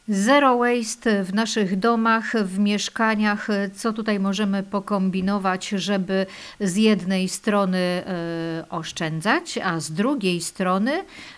Zero waste w naszych domach, w mieszkaniach. Co tutaj możemy pokombinować, żeby z jednej strony oszczędzać, a z drugiej strony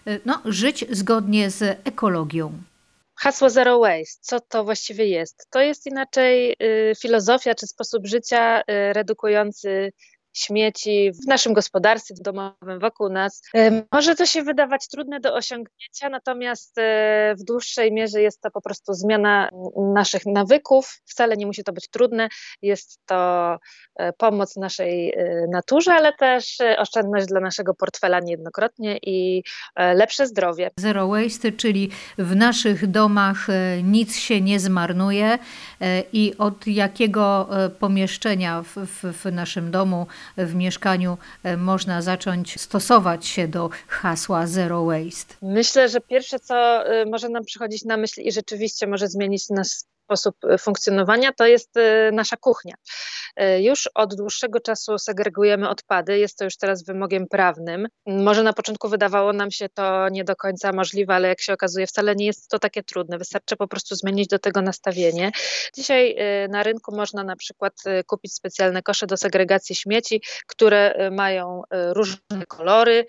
żyć zgodnie z ekologią? Hasło Zero Waste, co to właściwie jest? To jest inaczej filozofia czy sposób życia redukujący śmieci w naszym gospodarstwie domowym wokół nas. Może to się wydawać trudne do osiągnięcia, natomiast w dłuższej mierze jest to po prostu zmiana naszych nawyków. Wcale nie musi to być trudne. Jest to pomoc naszej naturze, ale też oszczędność dla naszego portfela niejednokrotnie i lepsze zdrowie. Zero waste, czyli w naszych domach nic się nie zmarnuje i od jakiego pomieszczenia w naszym domu, w mieszkaniu można zacząć stosować się do hasła Zero Waste? Myślę, że pierwsze, co może nam przychodzić na myśl i rzeczywiście może zmienić nasz sposób funkcjonowania, to jest nasza kuchnia. Już od dłuższego czasu segregujemy odpady, jest to już teraz wymogiem prawnym. Może na początku wydawało nam się to nie do końca możliwe, ale jak się okazuje, wcale nie jest to takie trudne. Wystarczy po prostu zmienić do tego nastawienie. Dzisiaj na rynku można na przykład kupić specjalne kosze do segregacji śmieci, które mają różne kolory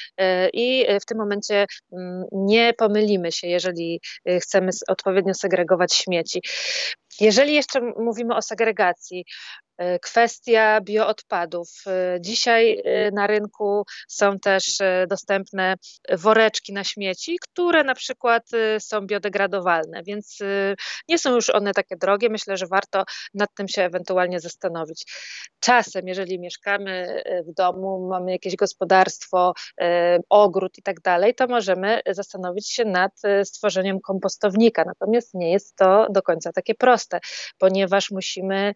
i w tym momencie nie pomylimy się, jeżeli chcemy odpowiednio segregować śmieci. Jeżeli jeszcze mówimy o segregacji, kwestia bioodpadów. Dzisiaj na rynku są też dostępne woreczki na śmieci, które na przykład są biodegradowalne, więc nie są już one takie drogie. Myślę, że warto nad tym się ewentualnie zastanowić. Czasem, jeżeli mieszkamy w domu, mamy jakieś gospodarstwo, ogród i tak dalej, to możemy zastanowić się nad stworzeniem kompostownika. Natomiast nie jest to do końca takie proste, ponieważ musimy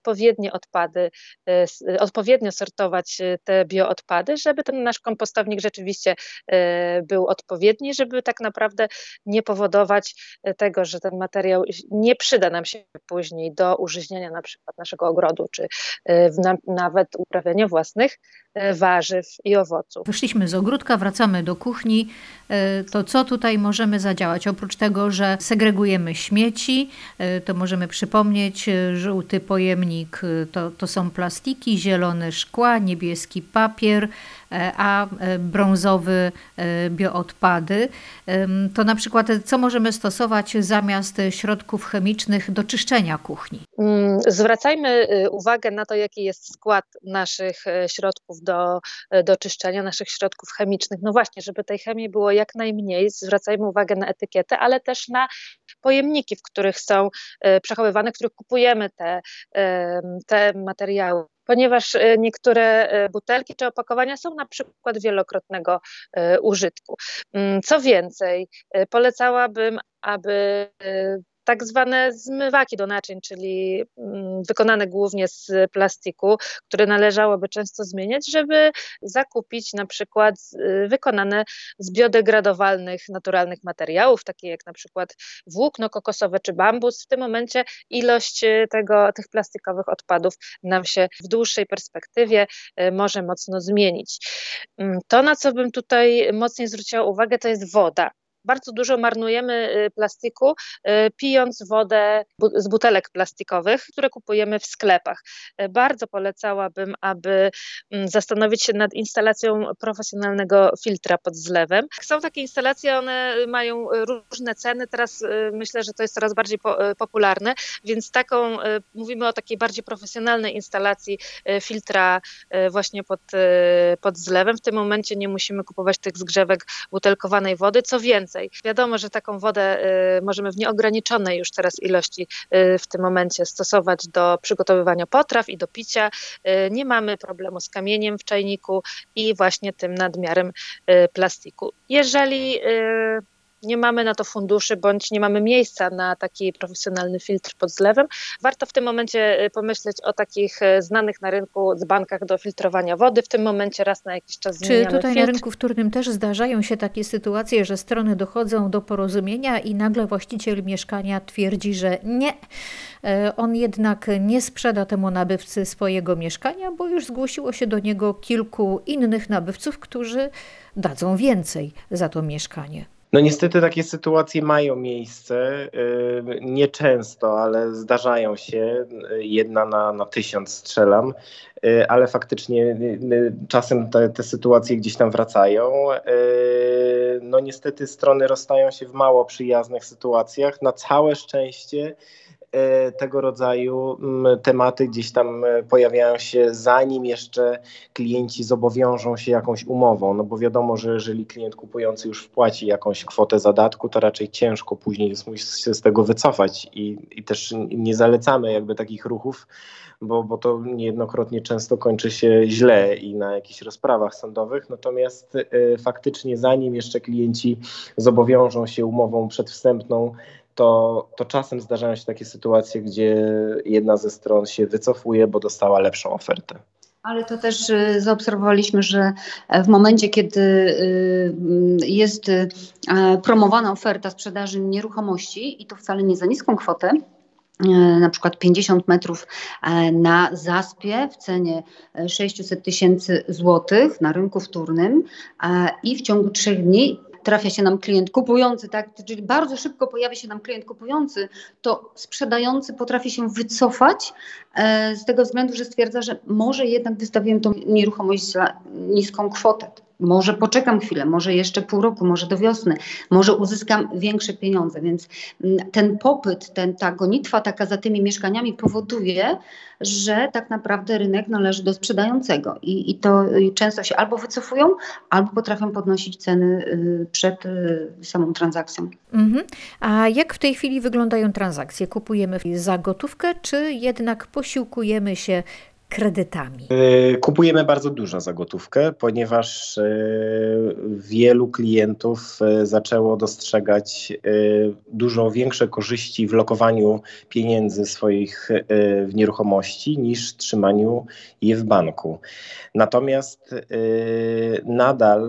odpowiednio sortować te bioodpady, żeby ten nasz kompostownik rzeczywiście był odpowiedni, żeby tak naprawdę nie powodować tego, że ten materiał nie przyda nam się później do użyźniania na przykład naszego ogrodu, czy nawet uprawiania własnych warzyw i owoców. Wyszliśmy z ogródka, wracamy do kuchni. To co tutaj możemy zadziałać? Oprócz tego, że segregujemy śmieci, to możemy przypomnieć, żółty pojemnik to są plastiki, zielony szkła, niebieski papier, a brązowy bioodpady. To na przykład co możemy stosować zamiast środków chemicznych do czyszczenia kuchni? Zwracajmy uwagę na to, jaki jest skład naszych środków do czyszczenia, naszych środków chemicznych. No właśnie, żeby tej chemii było jak najmniej, zwracajmy uwagę na etykietę, ale też na pojemniki, w których są przechowywane, w których kupujemy te materiały. Ponieważ niektóre butelki czy opakowania są na przykład wielokrotnego użytku. Co więcej, polecałabym, aby tak zwane zmywaki do naczyń, czyli wykonane głównie z plastiku, które należałoby często zmieniać, żeby zakupić na przykład wykonane z biodegradowalnych, naturalnych materiałów, takie jak na przykład włókno kokosowe czy bambus. W tym momencie ilość tych plastikowych odpadów nam się w dłuższej perspektywie może mocno zmienić. To, na co bym tutaj mocniej zwróciła uwagę, to jest woda. Bardzo dużo marnujemy plastiku, pijąc wodę z butelek plastikowych, które kupujemy w sklepach. Bardzo polecałabym, aby zastanowić się nad instalacją profesjonalnego filtra pod zlewem. Są takie instalacje, one mają różne ceny, teraz myślę, że to jest coraz bardziej popularne, więc mówimy o takiej bardziej profesjonalnej instalacji filtra właśnie pod zlewem. W tym momencie nie musimy kupować tych zgrzewek butelkowanej wody. Co więcej, wiadomo, że taką wodę możemy w nieograniczonej już teraz ilości w tym momencie stosować do przygotowywania potraw i do picia. Nie mamy problemu z kamieniem w czajniku i właśnie tym nadmiarem plastiku. Jeżeli nie mamy na to funduszy, bądź nie mamy miejsca na taki profesjonalny filtr pod zlewem, warto w tym momencie pomyśleć o takich znanych na rynku dzbankach do filtrowania wody. W tym momencie raz na jakiś czas zmieniamy Czy tutaj filtr. na rynku wtórnym też zdarzają się takie sytuacje, że strony dochodzą do porozumienia i nagle właściciel mieszkania twierdzi, że nie, on jednak nie sprzeda temu nabywcy swojego mieszkania, bo już zgłosiło się do niego kilku innych nabywców, którzy dadzą więcej za to mieszkanie? No niestety takie sytuacje mają miejsce, nieczęsto, ale zdarzają się, jedna na 1000 strzelam, ale faktycznie czasem te sytuacje gdzieś tam wracają. No niestety strony rozstają się w mało przyjaznych sytuacjach. Na całe szczęście tego rodzaju tematy gdzieś tam pojawiają się, zanim jeszcze klienci zobowiążą się jakąś umową, no bo wiadomo, że jeżeli klient kupujący już wpłaci jakąś kwotę zadatku, to raczej ciężko później jest mu się z tego wycofać i też nie zalecamy jakby takich ruchów, bo to niejednokrotnie często kończy się źle i na jakichś rozprawach sądowych, natomiast faktycznie zanim jeszcze klienci zobowiążą się umową przedwstępną, to czasem zdarzają się takie sytuacje, gdzie jedna ze stron się wycofuje, bo dostała lepszą ofertę. Ale to też zaobserwowaliśmy, że w momencie, kiedy jest promowana oferta sprzedaży nieruchomości i to wcale nie za niską kwotę, na przykład 50 metrów na Zaspie w cenie 600 000 złotych na rynku wtórnym i w ciągu 3 dni trafia się nam klient kupujący, tak? Czyli bardzo szybko pojawia się nam klient kupujący, to sprzedający potrafi się wycofać z tego względu, że stwierdza, że może jednak wystawiłem tą nieruchomość za niską kwotę. Może poczekam chwilę, może jeszcze pół roku, może do wiosny, może uzyskam większe pieniądze. Więc ten popyt, ta gonitwa taka za tymi mieszkaniami powoduje, że tak naprawdę rynek należy do sprzedającego. I to często się albo wycofują, albo potrafią podnosić ceny przed samą transakcją. A jak w tej chwili wyglądają transakcje? Kupujemy za gotówkę, czy jednak posiłkujemy się kredytami? Kupujemy bardzo dużo za gotówkę, ponieważ wielu klientów zaczęło dostrzegać dużo większe korzyści w lokowaniu pieniędzy swoich w nieruchomości niż trzymaniu je w banku. Natomiast nadal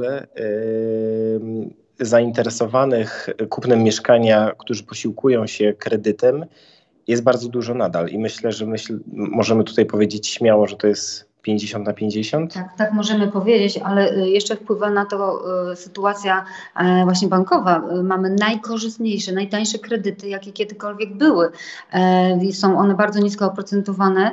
zainteresowanych kupnem mieszkania, którzy posiłkują się kredytem, jest bardzo dużo nadal i myślę, że możemy tutaj powiedzieć śmiało, że to jest 50/50? Tak możemy powiedzieć, ale jeszcze wpływa na to sytuacja właśnie bankowa. Mamy najkorzystniejsze, najtańsze kredyty, jakie kiedykolwiek były. Są one bardzo nisko oprocentowane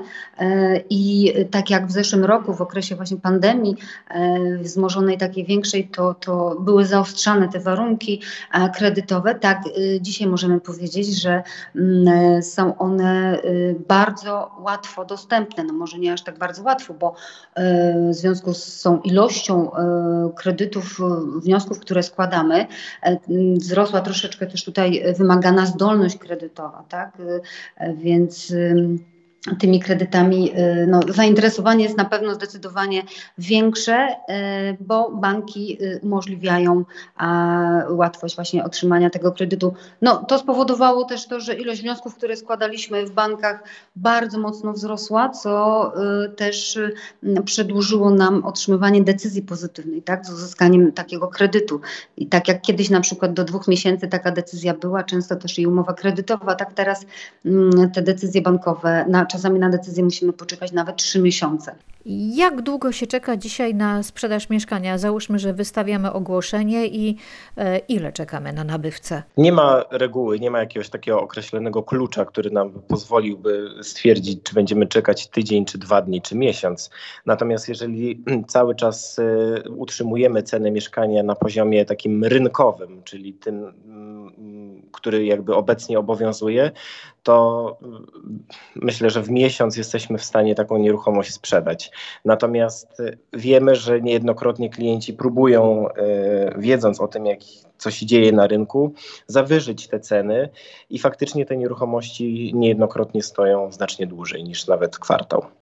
i tak jak w zeszłym roku, w okresie właśnie pandemii wzmożonej takiej większej, to były zaostrzane te warunki kredytowe. Tak dzisiaj możemy powiedzieć, że są one bardzo łatwo dostępne. No może nie aż tak bardzo łatwo, bo w związku z tą ilością kredytów, wniosków, które składamy, wzrosła troszeczkę też tutaj wymagana zdolność kredytowa, tak? Więc tymi kredytami zainteresowanie jest na pewno zdecydowanie większe, bo banki umożliwiają łatwość właśnie otrzymania tego kredytu. To spowodowało też to, że ilość wniosków, które składaliśmy w bankach, bardzo mocno wzrosła, co też przedłużyło nam otrzymywanie decyzji pozytywnej, tak, z uzyskaniem takiego kredytu. I tak jak kiedyś na przykład do 2 miesięcy taka decyzja była, często też i umowa kredytowa, tak teraz te decyzje bankowe, czasami na decyzję musimy poczekać nawet 3 miesiące. Jak długo się czeka dzisiaj na sprzedaż mieszkania? Załóżmy, że wystawiamy ogłoszenie i ile czekamy na nabywcę? Nie ma reguły, nie ma jakiegoś takiego określonego klucza, który nam pozwoliłby stwierdzić, czy będziemy czekać tydzień, czy 2 dni, czy miesiąc. Natomiast jeżeli cały czas utrzymujemy cenę mieszkania na poziomie takim rynkowym, czyli tym, który jakby obecnie obowiązuje, to myślę, że w miesiąc jesteśmy w stanie taką nieruchomość sprzedać. Natomiast wiemy, że niejednokrotnie klienci próbują, wiedząc o tym, co się dzieje na rynku, zawyżyć te ceny i faktycznie te nieruchomości niejednokrotnie stoją znacznie dłużej niż nawet kwartał.